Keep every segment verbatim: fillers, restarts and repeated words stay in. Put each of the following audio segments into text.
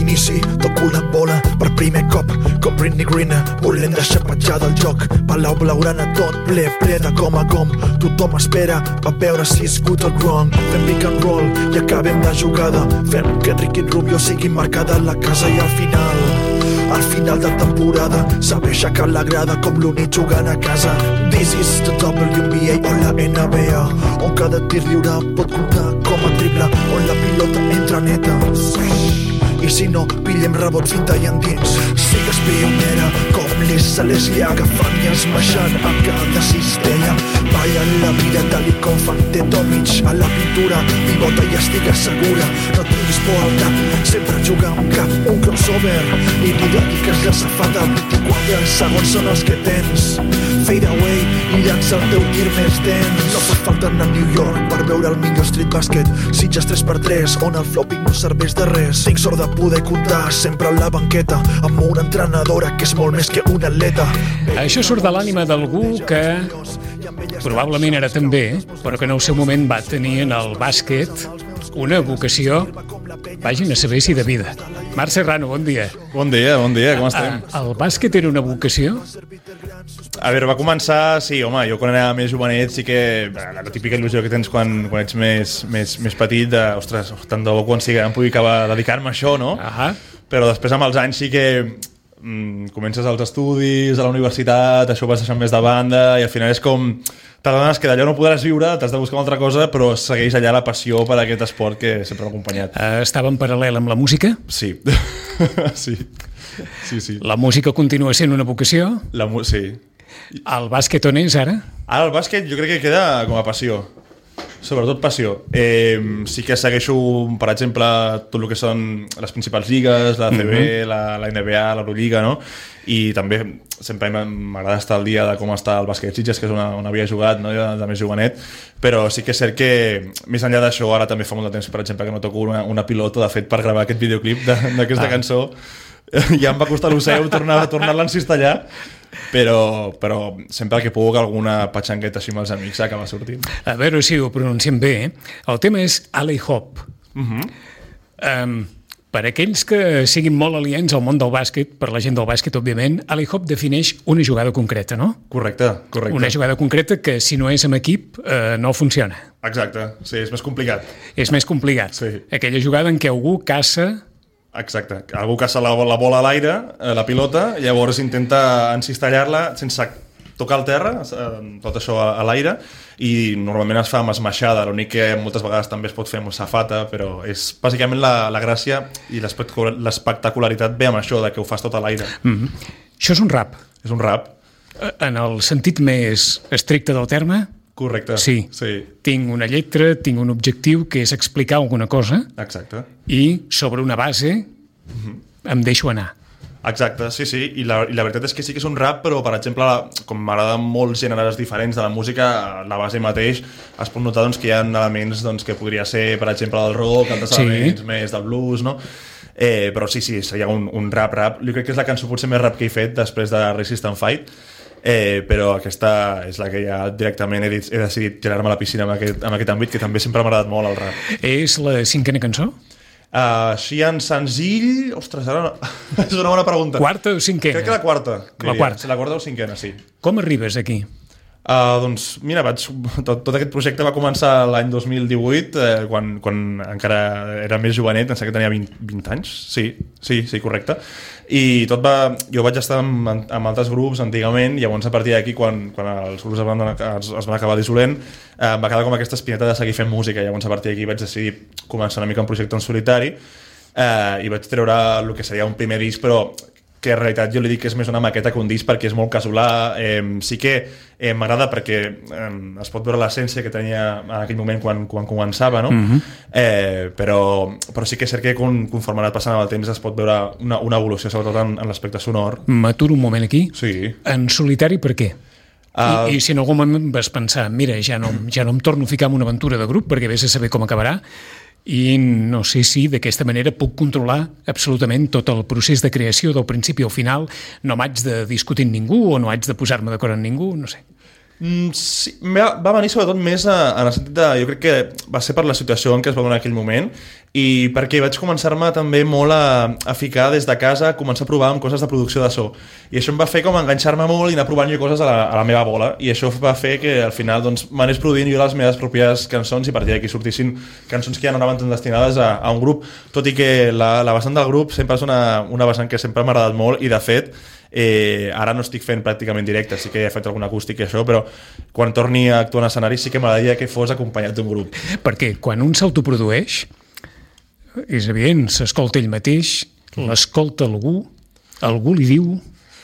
l'inici, toco la bola per primer cop, com Britney Green, volent deixar petjada el joc. Palau blaugrana tot ple, ple de gom a gom. Tothom espera a veure si és good o wrong. Fem pick and roll i acabem la jugada. Fem que Ricky Rubio sigui marcada a la casa i al final, al final de temporada, saber aixecar la grada com l'únic jugant a casa. This is the W N B A o la N B A, on cada tir lliure pot comptar com a triple, on la pilota entra neta. I si no, pillem rebot finta i endins. Sigues pionera com l'Issa Leslie, agafant i esmaixant a cada cistella. Balla la vida tal i com fan de Tomic a la pintura, pivota i estigues segura. No tinguis por al cap, sempre juga amb cap, un crossover i li dediques la safata. Vint-i-quatre segons són els que tens, fade away i llança el teu tir més dens. No fa falta anar a New York per veure el millor street basket, Sitges tres per tres on el flopping no serveix de res. Tinc sort de poder comptar sempre a la banqueta amb una entrenadora que és molt més que un atleta. Això surt de l'ànima d'algú que probablement era també, però que en el seu moment va tenir en el bàsquet una vocació, vagin a saber si de vida. Marc Serrano, bon dia. Bon dia, bon dia, com estem? El bàsquet era una vocació? A veure, va començar, sí, home, jo quan era més jovenet sí que la típica il·lusió que tens quan, quan ets més, més, més petit de, ostres, tant de bo quan sigui, em pugui acabar de dedicar-me a això, no? Ahà. Però després amb els anys sí que mm, comences els estudis, a la universitat, això ho vas deixant més de banda i al final és com t'adones que d'allò no podràs viure, t'has de buscar una altra cosa, però segueix allà la passió per aquest esport que sempre m'ha acompanyat. Uh, estava en paral·lel amb la música? Sí. sí. Sí, sí. La música continua sent una vocació? La mu- sí. El bàsquet on és ara? Ara el bàsquet jo crec que queda com a passió, sobretot passió. Eh, sí que segueixo, per exemple, tot el que són les principals lligues, la A C B, mm-hmm. la, la N B A, l'Eurolliga, no? I també sempre m'agrada estar al dia de com està el bàsquet Sitges, que és una, on havia jugat, no? de, de més jovenet, però sí que és cert que més enllà d'això ara també fa molt de temps, per exemple, que no toco una, una pilota, de fet, per gravar aquest videoclip d'aquesta ah. cançó ja em va costar l'oceu tornar, tornar-la a encistellar, però, però sempre que puc alguna patxangueta així amb els amics acaba sortint. A veure si ho pronunciem bé. El tema és Alley Hop. Uh-huh. Um, per aquells que siguin molt aliens al món del bàsquet, per la gent del bàsquet, òbviament, Alley Hop defineix una jugada concreta, no? Correcte, correcte. Una jugada concreta que, si no és amb equip, eh, no funciona. Exacte, sí, és més complicat. És més complicat. Sí. Aquella jugada en què algú caça... Exacte, algú caça la, la bola a l'aire, la pilota, llavors intenta encistellar-la sense tocar el terra, tot això a, a l'aire, i normalment es fa amb esmaixada, l'únic que moltes vegades també es pot fer amb safata, però és bàsicament la, la gràcia i l'espectacularitat ve amb això, de que ho fas tot a l'aire. Mm-hmm. Això és un rap. És un rap. En el sentit més estricte del terme? Correcte. Sí. sí. Tinc una lletra, tinc un objectiu que és explicar alguna cosa. Exacte. I sobre una base mm-hmm. em deixo anar. Exacte, sí, sí. I la, I la veritat és que sí que és un rap, però, per exemple, com m'agraden molts gèneres diferents de la música, la base mateix es pot notar doncs, que hi ha elements doncs, que podria ser, per exemple, del rock, altres sí. elements més del blues, no? Eh, però sí, sí, seria un, un rap-rap. Jo crec que és la cançó potser més rap que he fet després de Resist and Fight. Eh, però aquesta és la que ja directament he, dit, he decidit tirar-me a la piscina en aquest, en aquest àmbit, que també sempre m'ha agradat molt el rap. És la cinquena cançó? Uh, així en senzill... Ostres, ara no... és una bona pregunta. Quarta o cinquena? Crec que la quarta. La quarta. La quarta o cinquena, sí. Com arribes aquí? Uh, doncs mira, vaig, tot, tot aquest projecte va començar l'any dos mil divuit, eh, quan, quan encara era més jovenet, em sembla que tenia vint, vint anys, sí, sí, sí, correcte, i tot va, jo vaig estar amb, amb altres grups antigament, i llavors a partir d'aquí, quan, quan els grups es van, es, es van acabar dissolent, eh, em va quedar com aquesta espineta de seguir fent música, i llavors a partir d'aquí vaig decidir començar una mica un projecte en solitari, eh, i vaig treure el que seria un primer disc, però que en realitat jo li dic que és més una maqueta que un disc perquè és molt casolà. Eh, sí que eh, m'agrada perquè eh, es pot veure l'essència que tenia en aquell moment quan, quan començava, no? Mm-hmm. eh, però, però sí que és cert que conforme ha anat passant el temps es pot veure una, una evolució, sobretot en, en l'aspecte sonor. M'aturo un moment aquí. Sí. En solitari per què? Uh, I, I si en algun moment vas pensar, mira, ja no, ja no em torno a ficar en una aventura de grup perquè vés a saber com acabarà, i no sé si d'aquesta manera puc controlar absolutament tot el procés de creació del principi al final, no m'haig de discutir amb ningú o no haig de posar-me d'acord amb ningú, no sé. Mm, sí, va venir sobretot més a, en el sentit de, jo crec que va ser per la situació en què es va donar aquell moment i perquè vaig començar-me també molt a, a ficar des de casa, a començar a provar amb coses de producció de so, i això em va fer com enganxar-me molt i anar provant jo coses a la, a la meva bola, i això va fer que al final doncs, m'anés produint jo les meves pròpies cançons i a partir d'aquí sortissin cançons que ja no anaven tan destinades a, a un grup, tot i que la, la vessant del grup sempre és una, una vessant que sempre m'ha agradat molt, i de fet Eh, ara no estic fent pràcticament directe, sí que he fet algun acústic i això, però quan torni a actuar en escenari sí que m'agradaria que fos acompanyat d'un grup. Perquè quan un s'autoprodueix, és evident, s'escolta ell mateix, l'escolta algú, algú li diu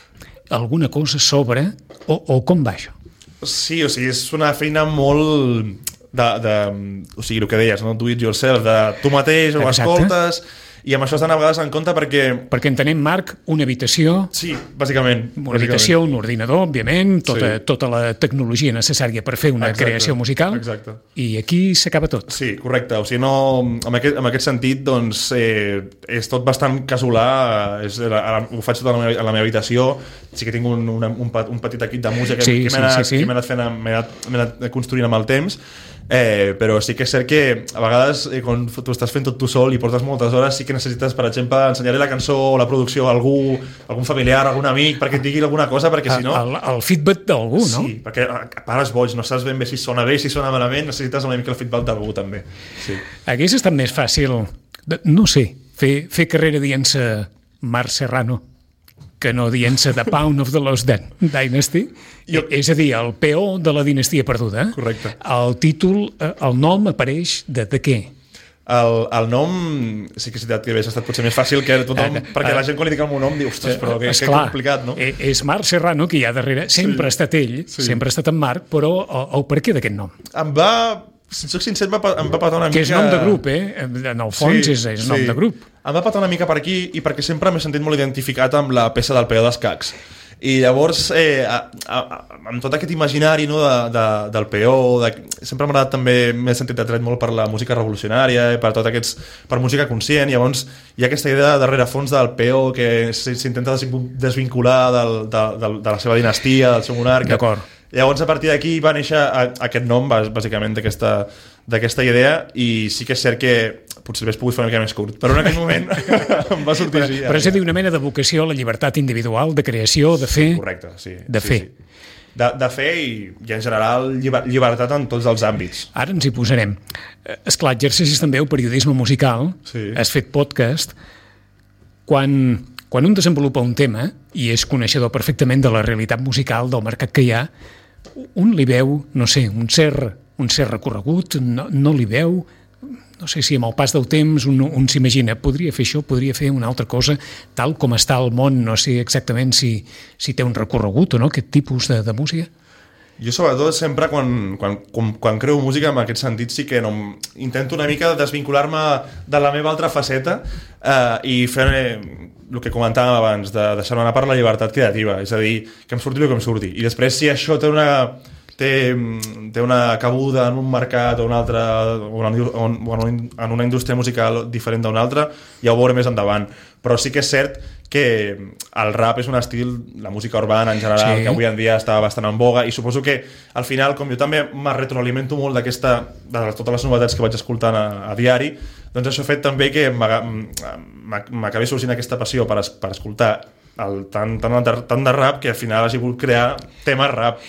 alguna cosa sobre, o, o com va això? Sí, o sigui, és una feina molt de, de o sigui, el que deies, no? Do it yourself, de tu mateix ho escoltes, i amb això estan a vegades en compte perquè... Perquè entenem, Marc, una habitació... Sí, bàsicament. Una habitació, un ordinador, òbviament, tota, sí. tota la tecnologia necessària per fer una exacte, creació musical, exacte. I aquí s'acaba tot. Sí, correcte. O sigui, no, en, aquest, en aquest sentit, doncs, eh, és tot bastant casolà, és, ara, ho faig tot a la, meva, a la meva habitació, sí que tinc un, un, un, un petit equip de música sí, que m'he anat, sí, sí. anat, fent, m'he anat, m'he anat construint amb el temps, Eh, però sí que és cert que a vegades eh, quan tu estàs fent tot tu sol i portes moltes hores sí que necessites, per exemple, ensenyar-li la cançó o la producció a algú, algun familiar, algun amic, perquè et digui alguna cosa, perquè si no... El, el feedback d'algú, no? Sí, perquè pares boig, no saps ben bé si sona bé, si sona malament, necessites una mica el feedback d'algú també. Sí. Hagués estat més fàcil, no sé, fer, fer carrera dient-se Marc Serrano que no dient-se The Pound of the Lost Dynasty, jo... és a dir, el peó de la dinastia perduda. Correcte. El títol, el nom apareix de, de què? El, el nom, sí que és veritat que hauria estat potser més fàcil que tothom, uh, perquè uh, la gent quan li dic el meu nom diu, ostres, però que, que complicat, no? És Marc Serrano, que hi ha darrere, sempre sí. ha estat ell, sí. sempre ha estat en Marc, però el, el per què d'aquest nom? Em va... Si soc sincer, em va, em va patar una mica... Que és nom de grup, eh? En el fons sí, és, és nom sí. de grup. Em va patar una mica per aquí i perquè sempre m'he sentit molt identificat amb la peça del peó d'escacs. I llavors, eh, a, a, a, amb tot aquest imaginari no, de, de, del peó, de, sempre m'ha agradat també, m'he sentit atret molt per la música revolucionària, per tot aquests, per música conscient, llavors hi ha aquesta idea darrere fons del peó que s'intenta desvincular del, de, de, de la seva dinastia, del seu monarca. D'acord. Llavors, a partir d'aquí va néixer aquest nom, bàsicament, d'aquesta idea, i sí que és cert que potser l'hagués pogut fer una mica més curt, però en aquell moment em va sortir així. Però és a dir, una mena de vocació a la llibertat individual, de creació, de fer... Correcte, sí. De sí, fer. Sí. De, de fer i, i, en general, llibertat en tots els àmbits. Ara ens hi posarem. Esclar, exercicis també el periodisme musical, sí. has fet podcast, quan... Quan un desenvolupa un tema i és coneixedor perfectament de la realitat musical, del mercat que hi ha, un li veu, no sé, un cert, un cert recorregut, no, no li veu, no sé si amb el pas del temps un, un s'imagina, podria fer això, podria fer una altra cosa, tal com està el món, no sé exactament si, si té un recorregut o no, aquest tipus de, de música. Jo sobretot sempre quan, quan, quan, quan creo música en aquest sentit sí que no, intento una mica desvincular-me de la meva altra faceta eh, i fer eh, el que comentàvem abans, de deixar-me anar per la llibertat creativa, és a dir, que em surti el que em surti, i després si això té una, té, té una cabuda en un mercat o un altre, o en, o en una indústria musical diferent d'una altra, ja ho veuré més endavant, però sí que és cert que el rap és un estil, la música urbana en general, sí. que avui en dia està bastant en boga, i suposo que al final, com jo també me retroalimento molt d'aquesta, de totes les novetats que vaig escoltant a, a diari, doncs això ha fet també que m'acabi sorgint aquesta passió per, es, per escoltar el, tant, tant, de, tant de rap que al final hagi volgut crear temes rap.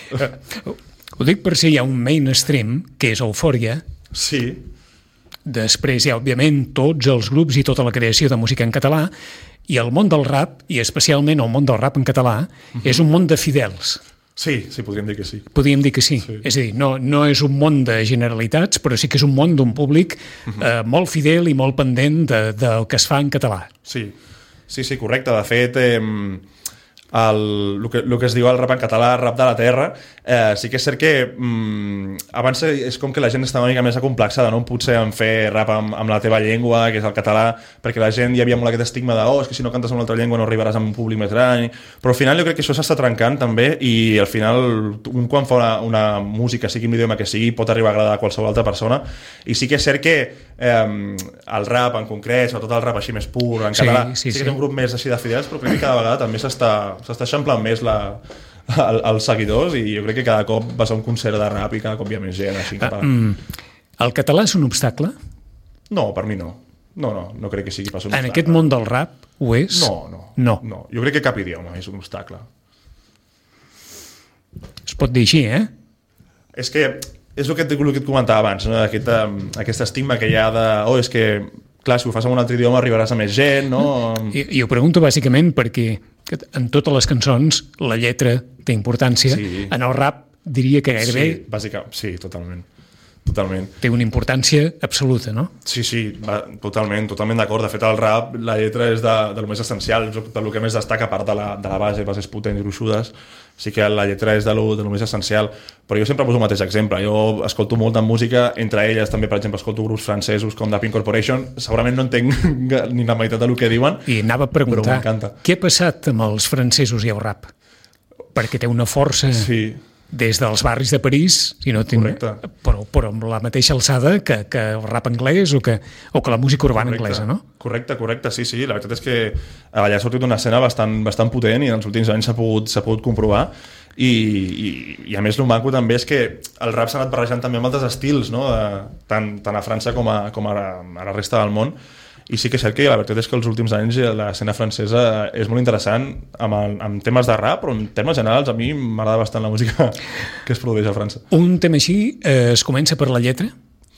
Ho dic per si hi ha un mainstream, que és Eufòria. Sí. Després hi ha, òbviament, tots els grups i tota la creació de música en català, i el món del rap, i especialment el món del rap en català, uh-huh. és un món de fidels. Sí, sí, podríem dir que sí. Podríem dir que sí. sí. És a dir, no, no és un món de generalitats, però sí que és un món d'un públic uh-huh. eh, molt fidel i molt pendent de, del que es fa en català. Sí, sí, sí, correcte. De fet, eh, el, el, que, el que es diu el rap en català, rap de la terra, eh, sí que és cert que mm, abans és com que la gent està una mica més acomplexada, no? Potser en fer rap amb, amb la teva llengua, que és el català, perquè la gent hi havia molt aquest estigma de oh, és que si no cantes en una altra llengua no arribaràs a un públic més gran, però al final jo crec que això s'està trencant també, i al final un quan fa una, una música, sigui en l'idioma que sigui, pot arribar a agradar a qualsevol altra persona, i sí que és cert que eh, el rap en concret, sobretot el rap així més pur, en català, sí, sí, sí que té un grup més així de fidels, però crec que cada vegada també s'està s'està eixamplant més la, el, els seguidors, i jo crec que cada cop vas a un concert de rap i cada cop hi ha més gent així en català. Uh, mm, el català és un obstacle? No, per mi no. No, no, no crec que sigui pas un En obstacle. aquest món del rap ho és? No, no, No. no. Jo crec que cap idioma és un obstacle. Es pot dir així, eh? És que és el que, et- el que et comentava abans, no? Aquest, um, aquest estigma que hi ha de... Oh, és que, clar, si ho fas en un altre idioma arribaràs a més gent, no? I, i ho pregunto bàsicament perquè en totes les cançons la lletra té importància. Sí. En el rap diria que gairebé Sí, bàsicament, sí, totalment. Totalment. té una importància absoluta, no? Sí, sí, va, totalment, totalment d'acord. De fet, el rap, la lletra és de, de lo més essencial, és de lo que més destaca, a part de la, de la base, bases potents i gruixudes, sí que la lletra és de lo, de lo més essencial. Però jo sempre poso el mateix exemple. Jo escolto molta música, entre elles també, per exemple, escolto grups francesos com The Pink Corporation. Segurament no entenc ni la meitat del que diuen. I anava a Però preguntar, m'encanta. què ha passat amb els francesos i el rap? Perquè té una força Sí, des dels barris de París, si no tinc, Correcte. però, però amb la mateixa alçada que, que el rap anglès o que, o que la música urbana correcte. anglesa, no? Correcte, correcte, sí, sí. La veritat és que allà ha sortit una escena bastant, bastant potent i en els últims anys s'ha pogut, s'ha pogut comprovar. I, i, i a més el maco també és que el rap s'ha anat barrejant també amb altres estils, no? De, tant, tant a França com a, com a, a la resta del món. I sí que és cert que la veritat és que els últims anys l'escena francesa és molt interessant amb, el, amb temes de rap, però en termes generals a mi m'agrada bastant la música que es produeix a França. Un tema així eh, es comença per la lletra?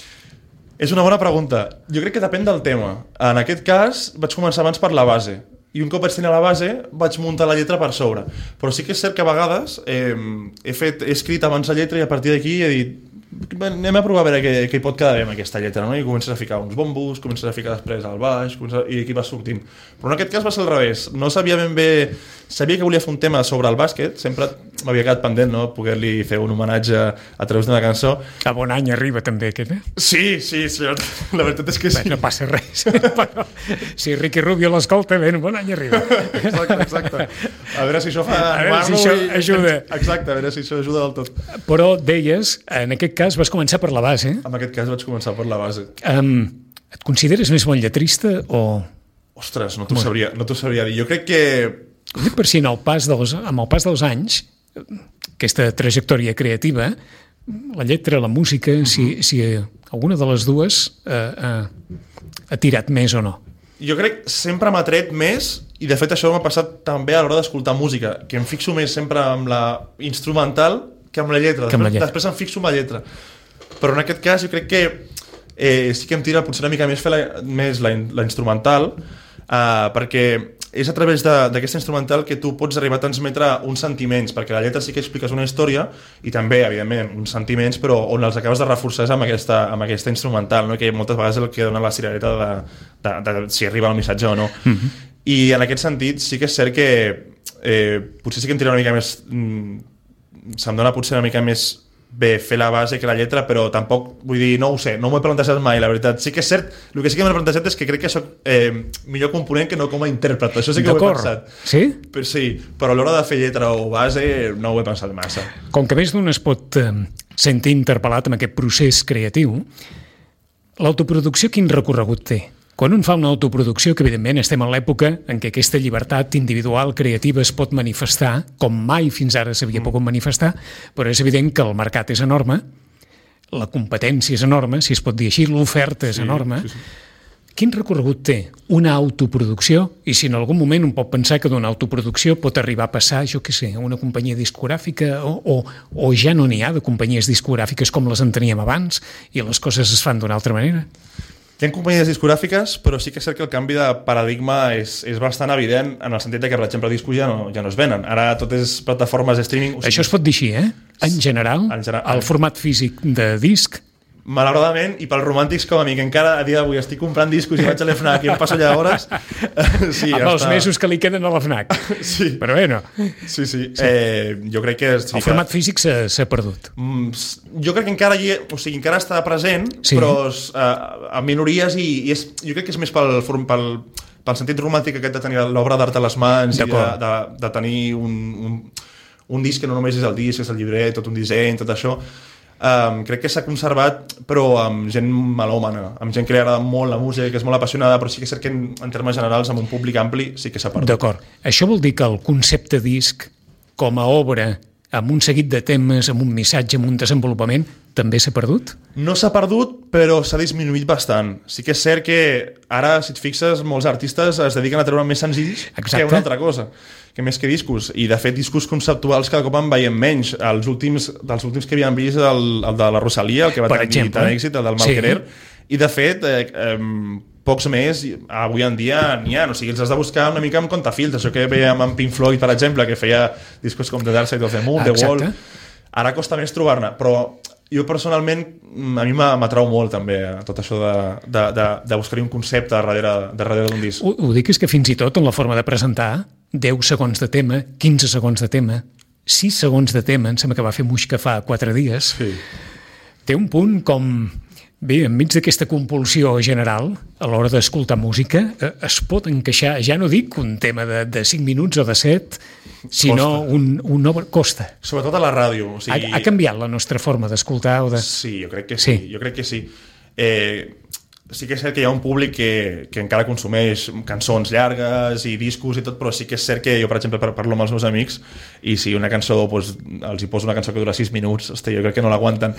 És una bona pregunta. Jo crec que depèn del tema. En aquest cas vaig començar abans per la base i un cop vaig tenir la base vaig muntar la lletra per sobre. Però sí que és cert que a vegades eh, he, fet, he escrit abans la lletra i a partir d'aquí he dit anem a provar a veure què, què hi pot quedar bé amb aquesta lletra, no? I comences a ficar uns bombos, comences a ficar després al baix, a... i aquí vas sortint. Però en aquest cas va ser al revés. No sabia ben bé... Sabia que volia fer un tema sobre el bàsquet, sempre m'havia quedat pendent, no?, poder-li fer un homenatge a través d'una cançó. A bon any arriba també aquest, eh? Sí, sí, sí, la veritat és que sí. Bé, no passa res. Però, si Ricky Rubio l'escolta, bé, bon any arriba. Exacte, exacte. A veure si això fa... A veure si això i... ajuda. Exacte, a veure si això ajuda del tot. Però deies, en aquest cas vas començar per la base. En aquest cas vaig començar per la base. Um, et consideres més bon lletrista o... Ostres, no t'ho sabria, no t'ho sabria dir. Jo crec que... Ho dic per si en el pas dels, amb el pas dels anys, aquesta trajectòria creativa, la lletra, la música, si, si alguna de les dues eh, eh, ha tirat més o no. Jo crec que sempre m'ha tret més, i de fet això m'ha passat també a l'hora d'escoltar música, que em fixo més sempre amb la instrumental que amb la lletra. Que amb la Després, lletra. després em fixo amb la lletra. Però en aquest cas jo crec que eh, sí que em tira potser una mica més fer la, més la, la instrumental, eh, perquè és a través d'aquesta instrumental que tu pots arribar a transmetre uns sentiments, perquè la lletra sí que expliques una història i també, evidentment, uns sentiments, però on els acabes de reforçar amb aquesta, amb aquesta instrumental, no? Que moltes vegades és el que dona la cirereta de, de, de, de si arriba el missatge o no. Mm-hmm. I en aquest sentit sí que és cert que eh, potser sí que em tira una mica més... Mm, se'm dona potser una mica més bé fer la base que la lletra, però tampoc, vull dir, no ho sé, no m'ho he plantejat mai, la veritat. Sí que és cert, el que sí que m'he plantejat és que crec que soc eh, millor component que no com a intèrpret, això sí que ho he pensat. Sí? Però, sí, però a l'hora de fer lletra o base no ho he pensat massa. Com que més d'un es pot eh, sentir interpel·lat amb aquest procés creatiu, l'autoproducció quin recorregut té? Quan un fa una autoproducció, que evidentment estem en l'època en què aquesta llibertat individual creativa es pot manifestar, com mai fins ara s'havia pogut manifestar, però és evident que el mercat és enorme, la competència és enorme, si es pot dir així, l'oferta és Sí, enorme. sí, sí. Quin recorregut té una autoproducció? I si en algun moment un pot pensar que d'una autoproducció pot arribar a passar, jo què sé, a una companyia discogràfica o, o, o ja no n'hi ha de companyies discogràfiques com les en teníem abans i les coses es fan d'una altra manera? Hi ha companyies discogràfiques, però sí que és cert que el canvi de paradigma és, és bastant evident en el sentit de que, per exemple, discos ja no, ja no es venen. Ara tot és plataformes de streaming. O sigui, Això es pot dir així, eh? En general, En general. el format físic de disc, malauradament, i pels romàntics com a mi, que encara a dia d'avui estic comprant discos i vaig a l'FNAC i em passo allà hores... Sí, amb els està... mesos que li queden a la FNAC. Sí. Però bé, no. Sí, sí. Eh, jo crec que... Sí El que... format físic s'ha s'ha perdut. Mm, s- jo crec que encara hi, o sigui, encara està present, Sí. però és, uh, a minories i, i és, jo crec que és més pel, form- pel, pel sentit romàntic aquest de tenir l'obra d'art a les mans i de, D'acord. de, de tenir un, un, un disc que no només és el disc, és el llibret, tot un disseny, tot això. Um, crec que s'ha conservat, però amb gent melòmana, amb gent que li agrada molt la música, que és molt apassionada, però sí que és cert que en, en termes generals, amb un públic ampli, sí que s'ha perdut. D'acord. Això vol dir que el concepte disc com a obra amb un seguit de temes, amb un missatge, amb un desenvolupament, també s'ha perdut? No s'ha perdut, però s'ha disminuït bastant. Sí que és cert que ara, si et fixes, molts artistes es dediquen a treure més senzills Exacte. que una altra cosa, que més que discos. I, de fet, discos conceptuals cada cop en veiem menys. Els últims, dels últims que havíem vist, el, el de la Rosalia, el que va per tenir exemple, tant èxit, el del Malquerer, sí. I, de fet, eh, eh, pocs més, avui en dia n'hi ha. O sigui, els has de buscar una mica amb comptafils. Això que veiem amb Pink Floyd, per exemple, que feia discos com The Dark Side of the Moon, Exacte. The Wall. Ara costa més trobar-ne, però jo personalment, a mi m'atrau molt també tot això de, de, de, de buscar-hi un concepte darrere, darrere d'un disc. Ho, ho dic és que fins i tot en la forma de presentar, deu segons de tema, quinze segons de tema, sis segons de tema, em sembla que va fer Muix que fa quatre dies, sí. Té un punt com... Bé, enmig d'aquesta compulsió general, a l'hora d'escoltar música, es pot encaixar, ja no dic un tema de, de cinc minuts o de set, sinó costa. un, un obra... Costa. Sobretot a la ràdio. O sigui... ha, ha canviat la nostra forma d'escoltar? O de... Sí, jo crec que sí. sí. Jo crec que sí. Eh, sí que és cert que hi ha un públic que, que encara consumeix cançons llargues i discos i tot, però sí que és cert que jo, per exemple, parlo amb els meus amics i si una cançó, doncs, els hi poso una cançó que dura sis minuts, hosti, jo crec que no l'aguanten.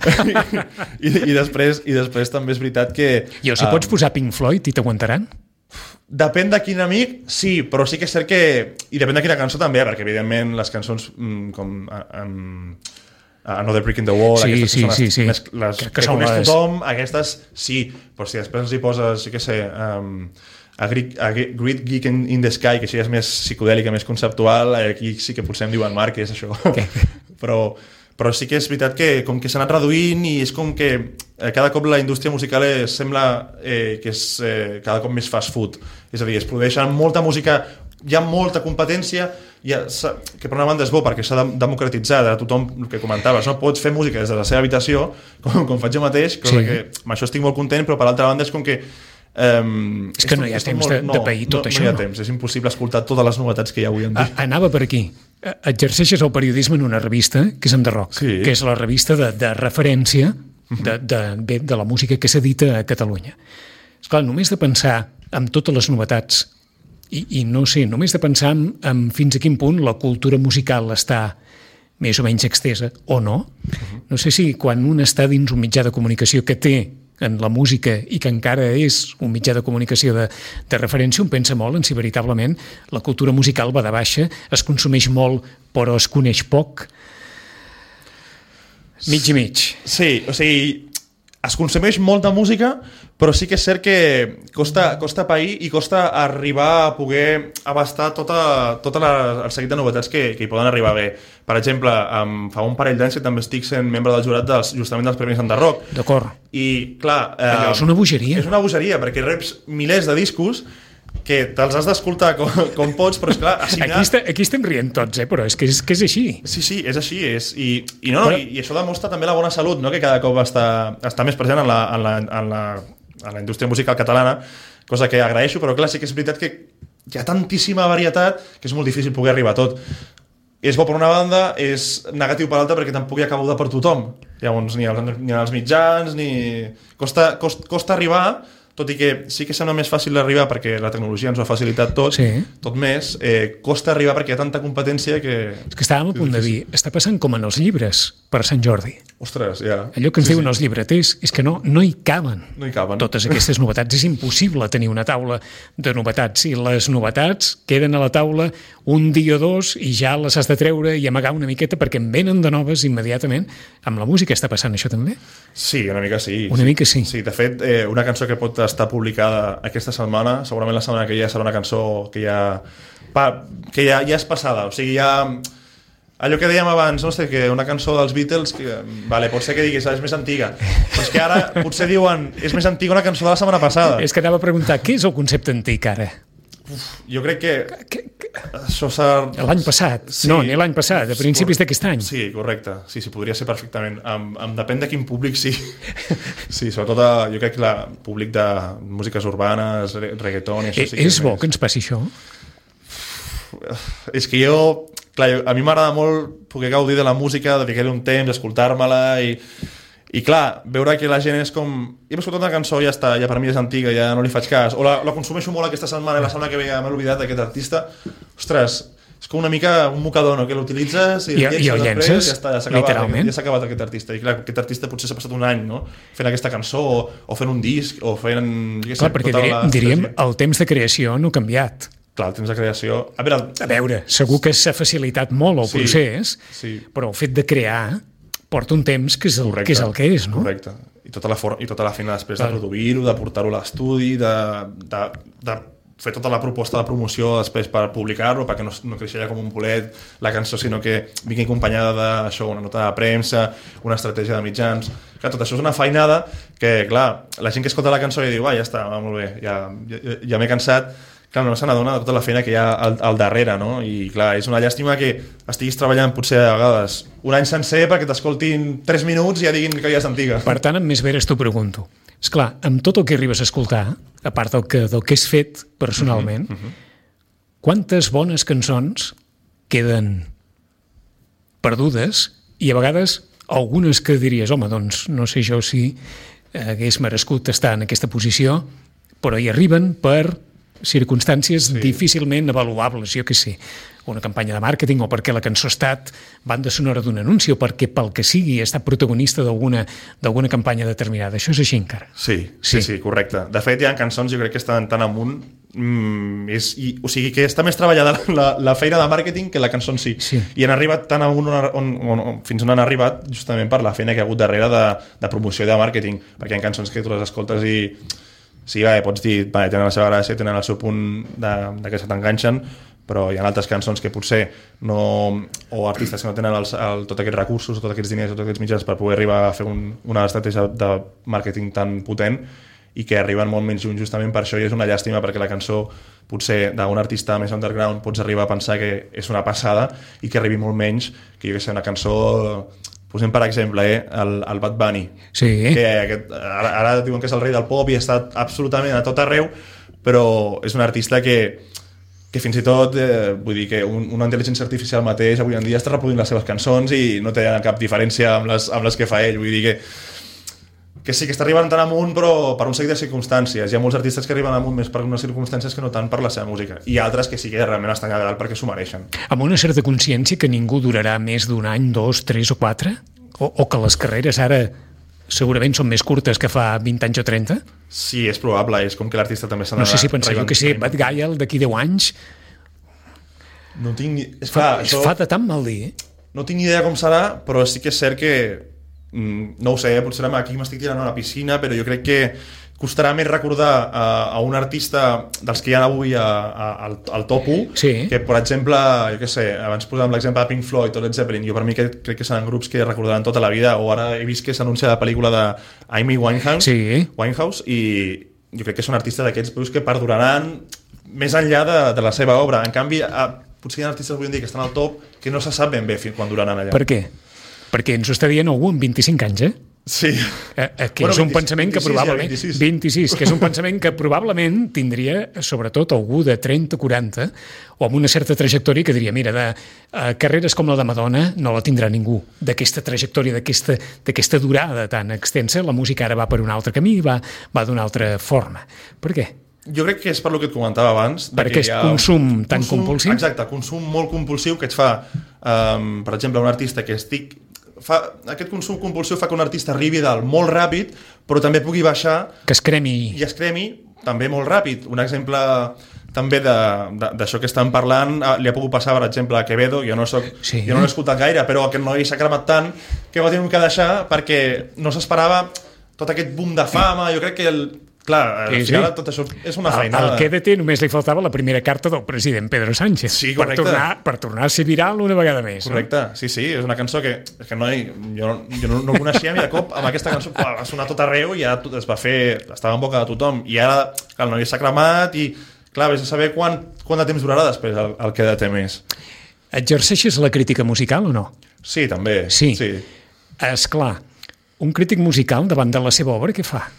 I, i, després, I després també és veritat que... I si um, pots posar Pink Floyd i t'aguantaran? Depèn de quin amic, sí, però sí que és cert que... I depèn de quina cançó també, perquè evidentment les cançons mm, com... Um, Another Brick in the Wall, sí, aquestes sí, que són les, sí, sí. les, les que, que, que coneix les... tothom, aquestes sí, però si després els hi poses, sí que sé, um, a, Greek, a Great Geek in, in the Sky, que això és més psicodèlica, més conceptual, aquí sí que potser em diuen Marc, que és això. Okay. però, però sí que és veritat que com que s'ha anat reduint i és com que eh, cada cop la indústria musical es, sembla eh, que és eh, cada cop més fast food. És a dir, es produeixen molta música, hi ha molta competència, ja, que per una banda és bo perquè s'ha democratitzat a tothom, el que comentaves, no? Pots fer música des de la seva habitació, com, com faig jo mateix, cosa sí. que amb això estic molt content, però per l'altra banda és com que um, és que no hi ha temps molt, de, de pair tot no, això. No hi ha no? temps, és impossible escoltar totes les novetats que hi ha avui en dia. A, anava per aquí. Exerceixes el periodisme en una revista que és Enderroc, sí. que és la revista de, de referència de, de, de, de la música que s'edita a Catalunya. Esclar, només de pensar en totes les novetats I, i no sé, només de pensar en, en fins a quin punt la cultura musical està més o menys extesa, o no. Uh-huh. No sé si quan un està dins un mitjà de comunicació que té en la música i que encara és un mitjà de comunicació de, de referència, un pensa molt en si veritablement la cultura musical va de baixa, es consumeix molt però es coneix poc. Mig i mig. Sí, o sigui, es consumeix molta música, però sí que és cert que costa, costa pair i costa arribar a poder abastar tota, tota la, el seguit de novetats que, que hi poden arribar bé. Per exemple, um, fa un parell d'anys que també estic sent membre del jurat dels, justament dels Premis Enderroc. D'acord. I, clar... Eh, Allò és una bogeria. És una bogeria, perquè reps milers de discos que te'ls has d'escoltar com, com pots, però esclar... Assignar... Aquí, està, aquí estem rient tots, eh? Però és que és, que és així. Sí, sí, és així. És, i, i, no, però... i, I això demostra també la bona salut, no? Que cada cop està, està més present en la, en, la, en, la, en la indústria musical catalana, cosa que agraeixo, però clar, sí que és veritat que hi ha tantíssima varietat que és molt difícil poder arribar a tot. És bo per una banda, és negatiu per l'altra perquè tampoc hi ha cabuda per tothom. Llavors, ni als, ni als mitjans, ni... Costa, costa, costa arribar... tot i que sí que sembla més fàcil d'arribar perquè la tecnologia ens ho ha facilitat tot, sí. tot més, eh, costa arribar perquè hi ha tanta competència que... És que estàvem a punt de dir, està passant com en els llibres per Sant Jordi. Ostres, ja. Allò que ens sí, diuen sí. els llibreters és que no, no hi caben. No hi caben. Totes aquestes novetats. És impossible tenir una taula de novetats i les novetats queden a la taula un dia o dos i ja les has de treure i amagar una miqueta perquè en venen de noves immediatament. Amb la música està passant això també? Sí, una mica sí. Una sí. mica sí. Sí, de fet, eh, una cançó que pot estar publicada aquesta setmana, segurament la setmana que ja serà una cançó que ja, pa, que ja, ja és passada, o sigui, ja allò que dèiem abans, no sé, que una cançó dels Beatles, que, vale, pot ser que diguis, és més antiga, però és que ara potser diuen, és més antiga una cançó de la setmana passada. És que anava a preguntar, què és el concepte antic ara? Uf, jo crec que, que, que... això s'ha... L'any passat, sí. No, ni l'any passat, a principis d'aquest any. Sí, correcte, sí, sí, podria ser perfectament. Em, em depèn de quin públic, sí. Sí, sobretot a, jo crec que el públic de músiques urbanes, reggaeton... Això eh, sí que és bo que ens passi això? És que jo... Clar, a mi m'agrada molt poder gaudir de la música, dedicar-hi un temps, escoltar-me-la i... I clar, veure que la gent és com... He escoltat una cançó i ja està, ja per mi és antiga, ja no li faig cas. O la, la consumeixo molt aquesta setmana i la setmana que ve ja m'he oblidat d'aquest artista. Ostres, és com una mica un mocador, no? Que l'utilitzes i, I, i el llences, ja està, ja literalment. Ja s'ha acabat aquest artista. I clar, aquest artista potser s'ha passat un any, no? Fent aquesta cançó, o, o fent un disc, o fent... Clar, sé, perquè diré, diríem, el temps de creació no ha canviat. Clar, el temps de creació... A veure, a veure segur que s'ha facilitat molt el sí, procés, sí. Però el fet de crear porta un temps que és el, correcte, que, és, el que és, no? Correcte. I tota la, for- i tota la feina després clar. De produir-ho, de portar-ho a l'estudi, de... de, de fer tota la proposta de promoció després per publicar-lo, perquè no, no creixia com un bolet la cançó, sinó que vingui acompanyada d'això, una nota de premsa, una estratègia de mitjans. Clar, tot això és una feinada que, clar, la gent que escolta la cançó i diu, va, ja està, va, molt bé, ja, ja, ja m'he cansat. Clar, no se n'adona de tota la feina que hi ha al, al darrere, no? I, clar, és una llàstima que estiguis treballant potser a vegades un any sencer perquè t'escoltin tres minuts i ja diguin que ja és antiga. Per tant, amb més veres t'ho pregunto. Esclar, amb tot el que arribes a escoltar, a part del que, del que és fet personalment, uh-huh, uh-huh. Quantes bones cançons queden perdudes i a vegades algunes que diries, home, doncs no sé jo si hagués merescut estar en aquesta posició, però hi arriben per circumstàncies sí. Difícilment avaluables, jo què sé, una campanya de màrqueting o perquè la cançó ha estat banda sonora d'un anunci o perquè pel que sigui ha estat protagonista d'alguna, d'alguna campanya determinada. Això és així encara. Sí, sí, sí, sí, correcte. De fet, hi ha cançons jo crec que estan tan amunt mm, és, i, o sigui que està més treballada la, la feina de màrqueting que la cançó en si. Sí. I han arribat tan amunt on, on, on, on, fins on han arribat justament per la feina que ha hagut darrere de, de promoció i de màrqueting, perquè hi ha cançons que tu les escoltes i sí, va, pots dir, va, tenen la seva gràcia, tenen el seu punt de, de que se t'enganxen, però hi ha altres cançons que potser no... o artistes que no tenen els, el, tots aquests recursos, tots aquests diners, tots aquests mitjans per poder arribar a fer un, una estratègia de màrqueting tan potent i que arriben molt menys lluny justament per això, i és una llàstima perquè la cançó potser d'un artista més underground pots arribar a pensar que és una passada i que arribi molt menys que jo que sé, una cançó... Posem, per exemple, eh, el, el Bad Bunny, sí. que aquest, ara, ara diuen que és el rei del pop i ha estat absolutament a tot arreu, però és un artista que, que fins i tot, eh, vull dir que un, una intel·ligència artificial mateix avui en dia està reproduint les seves cançons i no té cap diferència amb les, amb les que fa ell. Vull dir que, que sí que està arribant tan amunt, però per un seguit de circumstàncies. Hi ha molts artistes que arriben amunt més per unes circumstàncies que no tant per la seva música. I altres que sí que realment estan allà dalt perquè s'ho mereixen. Amb una certa consciència que ningú durarà més d'un any, dos, tres o quatre? O, o que les carreres ara segurament són més curtes que fa vint anys o trenta? Sí, és probable. És com que l'artista també s'ha d'anar... No sé si penseu que sí, Bad Gyal d'aquí deu anys... No tinc... És fa, clar, això... fa de tant mal dir, eh? No tinc ni idea com serà, però sí que és cert que no ho sé, potser aquí m'estic tirant a la piscina, però jo crec que costarà més recordar a, a un artista dels que hi ha avui a, a, al, al top u, sí. Que per exemple, jo què sé, abans posàvem l'exemple de Pink Floyd o Led Zeppelin, jo per mi que, crec que seran grups que recordaran tota la vida, o ara he vist que s'anuncia la pel·lícula de Amy Winehouse, sí. Winehouse, i jo crec que són artistes d'aquests que perduraran més enllà de, de la seva obra. En canvi, a, potser hi ha artistes avui en dia que estan al top que no se sap ben bé fins quan duraran allà. Per què? Perquè ens ho està dient algú amb vint-i-cinc anys, eh? Sí. Eh, eh, que bueno, és un vint-i-sis, pensament que probablement... vint-i-sis. vint-i-sis, que és un pensament que probablement tindria, sobretot, algú de trenta, quaranta, o amb una certa trajectòria que diria, mira, de uh, carreres com la de Madonna no la tindrà ningú. D'aquesta trajectòria, d'aquesta, d'aquesta durada tan extensa, la música ara va per un altre camí, va, va d'una altra forma. Per què? Jo crec que és per lo que et comentava abans. Perquè és consum tan consum, compulsiu? Exacte, consum molt compulsiu que et fa, um, per exemple, un artista que estic... Fa, aquest consum compulsiu fa que un artista arribi dalt molt ràpid, però també pugui baixar... Que es cremi. I es cremi també molt ràpid. Un exemple també d'això que estan parlant, li ha pogut passar, per exemple, a Quevedo, jo no, soc, sí. jo no l'he escoltat gaire, però aquest noi s'ha cremat tant que va tenir que deixar perquè no s'esperava tot aquest boom de fama. Jo crec que el... Clar, al sí, final sí. tot això és una feinada. Al Q D T només li faltava la primera carta del president Pedro Sánchez, sí, per, tornar, per tornar a ser viral una vegada més. Correcte, no? sí, sí, és una cançó que, que no, jo, jo no, no coneixia i de cop amb aquesta cançó va sonar tot arreu i ja es va fer, estava en boca de tothom i ara clar, el noi s'ha cremat i clar, vés a saber quant, quant de temps durarà després el, el Q D T més. Exerceixes la crítica musical o no? Sí, també. Sí, sí. Esclar, un crític musical davant de la seva obra què fa?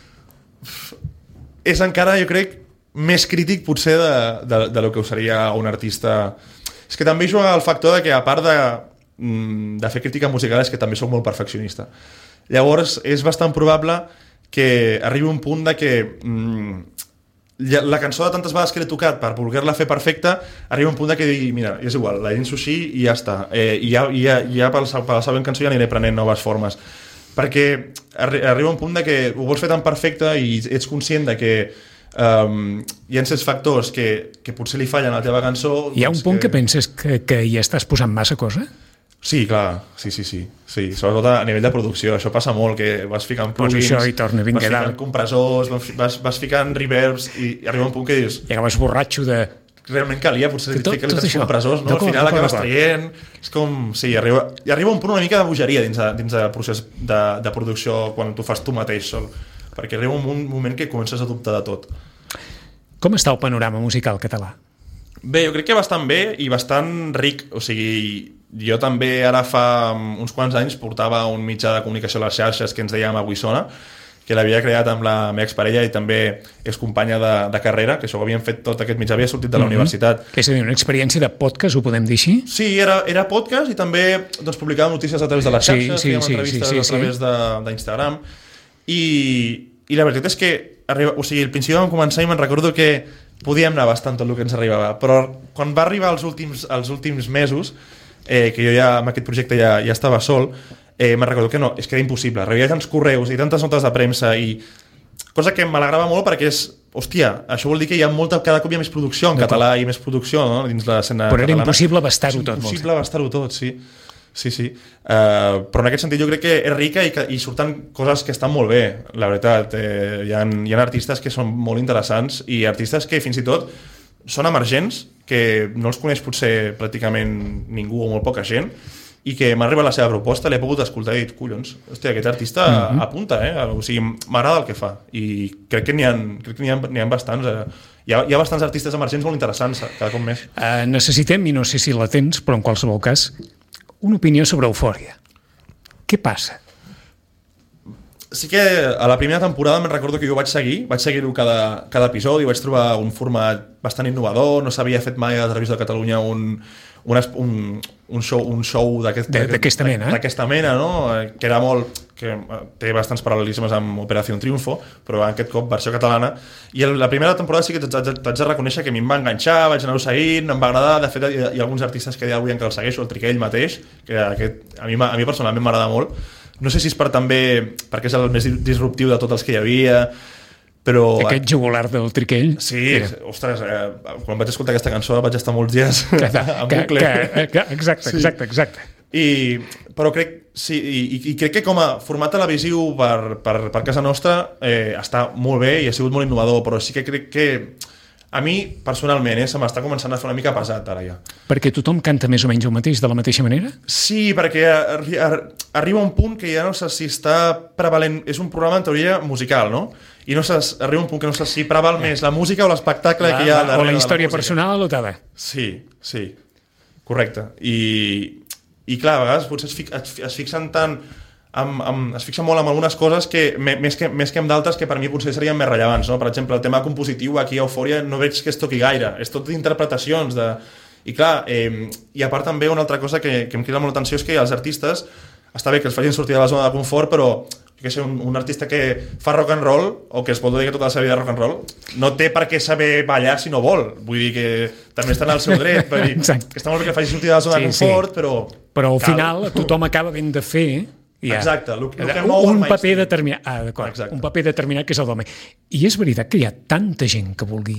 És encara, jo crec, més crític potser de, de, de lo que ho seria un artista. És que també juga el factor de que a part de, de fer crítica musical és que també soc molt perfeccionista. Llavors és bastant probable que arribi un punt de que mm, la cançó de tantes vegades que l'he tocat per voler-la fer perfecta, arriba un punt de que digui, mira, és igual, la llenço així i ja està. Eh, I ja, ja, ja per, la, per la següent cançó ja aniré prenent noves formes. Perquè arri arriba un punt de que ho vols fer tan perfecte i ets conscient de que um, hi ha certs factors que, que potser li fallen a la teva cançó. Hi ha un punt que, que penses que, que hi estàs posant massa cosa? Sí, clar, sí, sí, sí, sí. Sobretot a nivell de producció, això passa molt, que vas ficant plugins, això i torna, vinga, vas ficant dalt. compressors, vas, vas ficant reverbs i arriba un punt que dius... I acabes borratxo de... Realment calia, potser tot, ficar tot els compressors, no? Al final acabes traient... És com... Sí, arriba, i arriba un punt una mica de bogeria dins, de, dins del procés de, de producció quan tu fas tu mateix sol, perquè arriba un moment que comences a dubtar de tot. Com està el panorama musical català? Bé, jo crec que bastant bé i bastant ric, o sigui... Jo també ara fa uns quants anys portava un mitjà de comunicació a les xarxes que ens dèiem Avui Sona, que l'havia creat amb la meva exparella i també és companya de, de carrera, que això ho havíem fet tot aquest mitjà, havia sortit de la mm-hmm. universitat. És a dir, una experiència de podcast, ho podem dir així? Sí, era, era podcast i també doncs, publicàvem notícies a través de les xarxes, sí, sí, fèiem sí, entrevistes sí, sí, sí, a través sí. d'Instagram i, i la veritat és que arriba, o sigui, al principi vam començar i me'n recordo que podíem anar bastant tot el que ens arribava, però quan va arribar els últims, els últims mesos, eh, que jo ja amb aquest projecte ja, ja estava sol, eh, me'n recordo que no, és que era impossible, rebia tants correus i tantes notes de premsa i cosa que m'alegrava molt perquè és, hòstia, això vol dir que hi ha molta, cada cop hi ha més producció en català i més producció, no?, dins l'escena catalana. Però era impossible abastar-ho tot. És impossible abastar-ho tot, sí. Sí, sí. Uh, però en aquest sentit jo crec que és rica i, que, i surten coses que estan molt bé, la veritat. Eh, hi, ha, hi ha artistes que són molt interessants i artistes que fins i tot són emergents, que no els coneix potser pràcticament ningú o molt poca gent, i que m'ha arribat la seva proposta, l'he pogut escoltar i he dit, collons, hòstia, aquest artista mm-hmm. apunta, eh? O sigui, m'agrada el que fa i crec que n'hi ha, crec que n'hi ha, n'hi ha bastants eh? hi, ha, hi ha bastants artistes emergents molt interessants cada cop més. Uh, necessitem, i no sé si la tens, però en qualsevol cas, una opinió sobre Eufòria. Què passa? Sí que a la primera temporada me'n recordo que jo vaig seguir, vaig seguir-ho cada, cada episodi, vaig trobar un format bastant innovador, no s'havia fet mai a la Televisió de Catalunya un, un, un, un show, un show d'aquesta mena, d'aquesta mena, no? Que era molt, que té bastants paral·lelismes amb Operació Triunfo, però aquest cop versió catalana, i el, la primera temporada sí que t'haig de reconèixer que a mi em va enganxar, vaig anar-ho seguint, em va agradar, de fet hi ha, hi ha alguns artistes que avui encara el segueixo, el Triquell mateix, que aquest, a, mi, a mi personalment m'agrada molt. No sé si és per també perquè és el més disruptiu de tots els que hi havia, però... Aquest jugular del Triquell. Sí, era. Ostres, eh, quan vaig escoltar aquesta cançó vaig estar molts dies que, en que, bucle. Que, que, exacte, sí. exacte, exacte. I, però crec, sí, i, i crec que com a format televisiu per, per, per casa nostra eh, està molt bé i ha sigut molt innovador, però sí que crec que a mi, personalment, eh, se m'està començant a fer una mica pesat ara ja. Perquè tothom canta més o menys el mateix, de la mateixa manera? Sí, perquè arri ar arriba un punt que ja no sé si està prevalent... És un programa, en teoria, musical, no? I no sé, arriba un punt que no sé si preval més la música o l'espectacle que hi ha darrere o la història personal o tal. Sí, sí, correcte. I, i clar, a vegades potser es, fi es, es fixen tant... Amb, amb, es fixa molt en algunes coses que, més que, més que amb d'altres que per mi potser serien més rellevants, no? Per exemple, el tema compositiu aquí a Eufòria no veig que es toqui gaire, és tot d'interpretacions de... i clar, eh, i a part també una altra cosa que, que em crida molt l'atenció és que els artistes, està bé que els facin sortir de la zona de confort, però que ser un, un artista que fa rock and roll o que es pot dedicar tota la seva vida a rock and roll no té per què saber ballar si no vol, vull dir que també està en el seu dret, per dir, que està molt bé que faci sortir de la zona sí, de confort, sí. però però al cal. Final tothom acaba ben de fer ja. Exacte, el, el que mou un paper determinat, ah, d'acord, un paper determinat que és el d'home. I és veritat que hi ha tanta gent que vulgui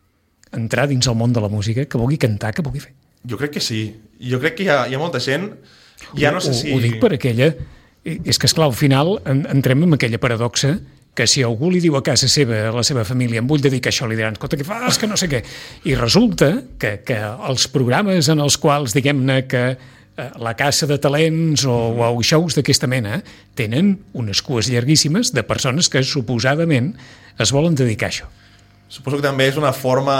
entrar dins el món de la música, que vulgui cantar, que vulgui fer. Jo crec que sí. Jo crec que hi ha, hi ha molta gent. Ja no sé ho, si... Ho dic per aquella... És que, esclar, al final entrem en aquella paradoxa que si algú li diu a casa seva, a la seva família, em vull dedicar a això, li diran, escolta, què fas, que no sé què. I resulta que, que els programes en els quals, diguem-ne, que la caça de talents o, o shows d'aquesta mena tenen unes cues llarguíssimes de persones que suposadament es volen dedicar a això. Suposo que també és una forma,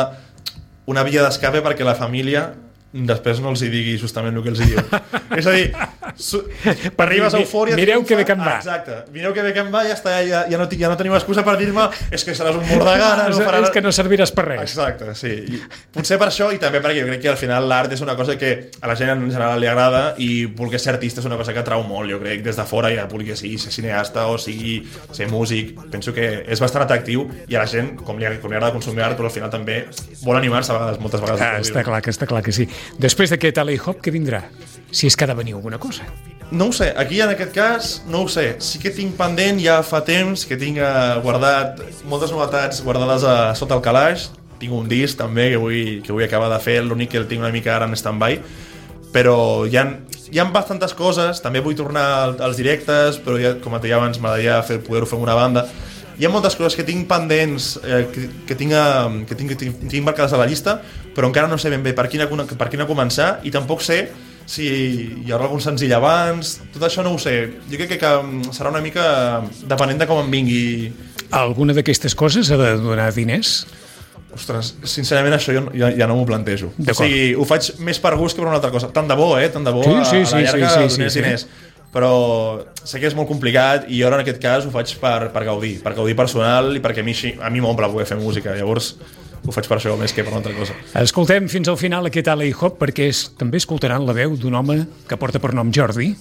una via d'escape perquè la família després no els hi digui justament el que els hi diu. És a dir, Su... arribes a eufòria... Mireu que bé que em va. Exacte. Mireu que bé que em va i ja, està, ja, ja, no, ja no tenim excusa per dir-me és que seràs un mort de gana. No faràs... És que no serviràs per res. Exacte, sí. I potser per això i també perquè jo crec que al final l'art és una cosa que a la gent en general li agrada i voler ser artista és una cosa que atrau molt, jo crec, des de fora, ja vulgui que sigui ser cineasta o sigui ser músic, penso que és bastant atractiu i a la gent, com li, com li agrada consumir art, però al final també vol animar-se a vegades, moltes vegades. Ah, està clar que està clar que sí. Després d'aquest Alley Hop, què vindrà? Si és que ha de venir alguna cosa. No ho sé, aquí en aquest cas no ho sé, sí que tinc pendent ja fa temps que tinc guardat moltes novetats guardades a sota el calaix, tinc un disc també que vull, que vull acabar de fer, l'únic que el tinc una mica ara en stand-by, però hi ha, hi ha bastantes coses, també vull tornar als directes, però ja, com et deia abans m'agradaria poder-ho fer amb una banda. Hi ha moltes coses que tinc pendents, eh, que, que, tinc, eh, que, tinc, que tinc, tinc marcades a la llista, però encara no sé ben bé per quina, per quina començar i tampoc sé si hi haurà algun senzill abans, tot això no ho sé. Jo crec que, que serà una mica depenent de com em vingui. Alguna d'aquestes coses ha de donar diners? Ostres, sincerament això jo ja, ja no m'ho plantejo. O sigui, ho faig més per gust que per una altra cosa. Tant de bo, eh? Tant de bo, sí, sí, a la llarga sí, sí, donés sí, diners. sí. Però sé que és molt complicat i jo en aquest cas ho faig per, per gaudir, per gaudir personal i perquè a mi, a mi m'omple poder fer música. Llavors ho faig per això més que per una altra cosa. Escoltem fins al final aquest Alley Hop perquè és, també escoltaran la veu d'un home que porta per nom Jordi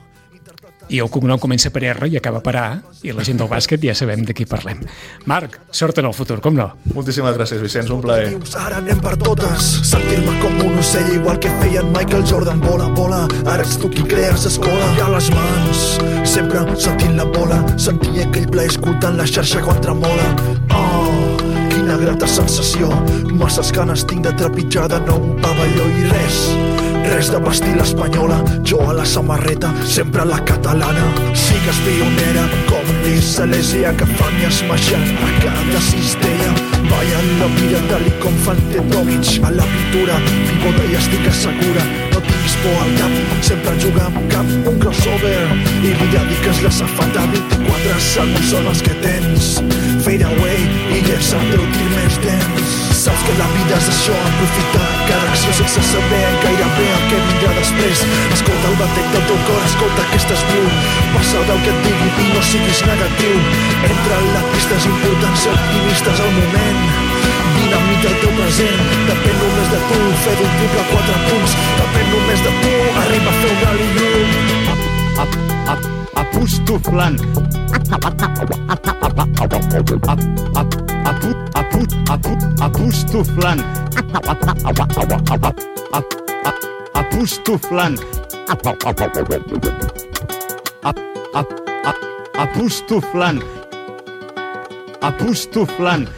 i el cognom comença per R i acaba per A i la gent del bàsquet ja sabem de qui parlem. Marc, sort en el futur, com no? Moltíssimes gràcies, Vicenç, un plaer. Ara anem per totes, sentir-me com un ocell igual que feien Michael Jordan. Bola, bola, ara ets tu qui crees escola. I a les mans, sempre sentint la bola, sentir aquell plaer escoltant la xarxa quan tremola. Oh, quina grata sensació, masses ganes tinc de trepitjar de nou un pavelló i res. Res de vestir l'espanyola, jo a la samarreta, sempre la catalana. Sigues pionera, com Lisa Lesia, que fan i esmaixen a cada cistella. Balla la mira tal i com fan Tetovic, a la pintura, pivota i estic assegura. No tinguis por al cap, sempre juga amb cap, un crossover, i li dediques la safata. Vint-i-quatre segons són els que tens, fade away i llença el teu tir més temps. Saps que la vida és això, aprofitar cada acció sense saber gairebé el que vindrà després. Escolta el batec del teu cor, escolta que estàs viu. Passa del que et digui i no siguis negatiu. Entra en la pista, és important ser optimistes al moment. Dinamita el teu present, depèn només de tu. Fer d'un triple quatre punts, depèn només de tu. Arriba a fer un alley-oop. Apustuflant. Apustuflant. Apustuflant. Apustuflant. Apustuflant.